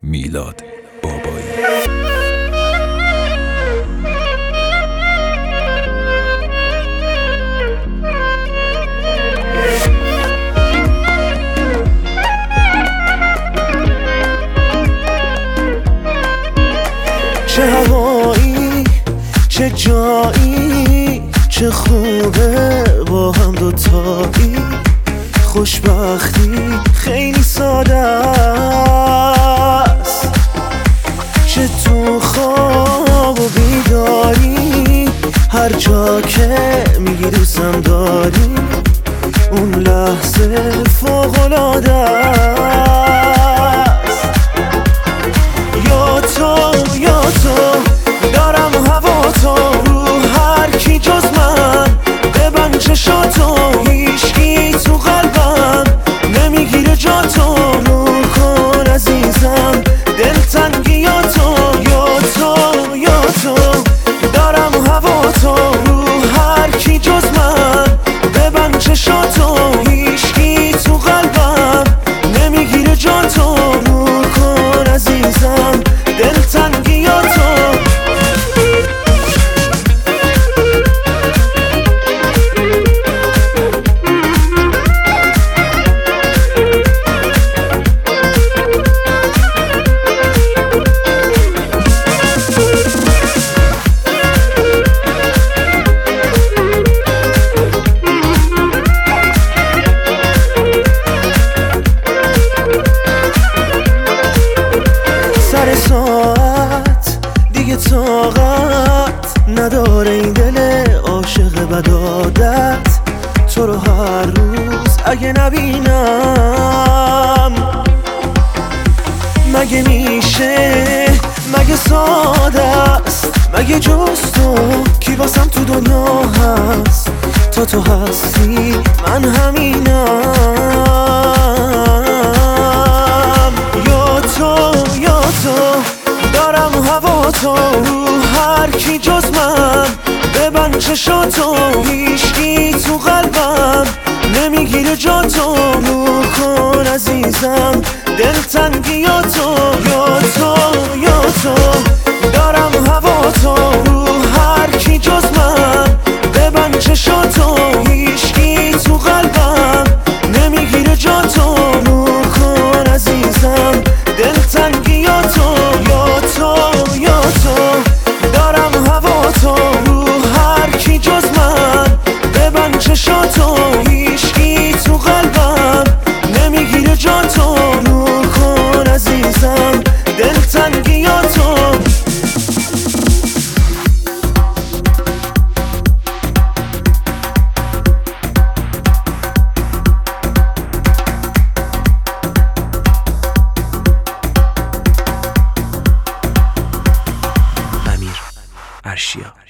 میلاد بابایی. چه هوایی، چه جایی، چه خوبه با هم دوتایی. خوشبختی خیلی ساده است، چه تو خواب و بیداری، هر جا که میگی دوستم داری، اون لحظه فوق‌العاده است. یا تو دارم هوا تو، رو هر کی جز من ببند چشاتو، هیچکی تو قلبم نمیگیره جا تو، نور کن عزیزم دلتنگیاتو. یا تو دارم هوا تو، رو هر کی جز من ببند چشاتو، هیچکی تو قلبم نمیگیره جا تو، نور کن عزیزم دلتنگیاتو. سر ساعت دیگه طاقت نداره این دل عاشق بد عادت، تو رو هر روز اگه نبینم مگه میشه، مگه ساده است، مگه جز تو کی واسم تو دنیا هست؟ تا تو هستی من همینم. یا تو دارم هوا تو، رو هر کی جز من ببند چشاتو، هیچکی تو قلبم نمیگیره جا تو، نور کن عزیزم دلتنگیاتو. یا تو دارم هوا تو، رو هر کی جز من ببند چشاتو، هیچکی تو قلبم نمیگیره جا تو، نور کن عزیزم دلتنگیاتو. یا تو دارم هوا تو، رو هر کی جز من ببند چشاتو، هیچکی تو قلبم نمیگیره جا تو، نور کن عزیزم دلتنگیاتو. امیر ارشیا.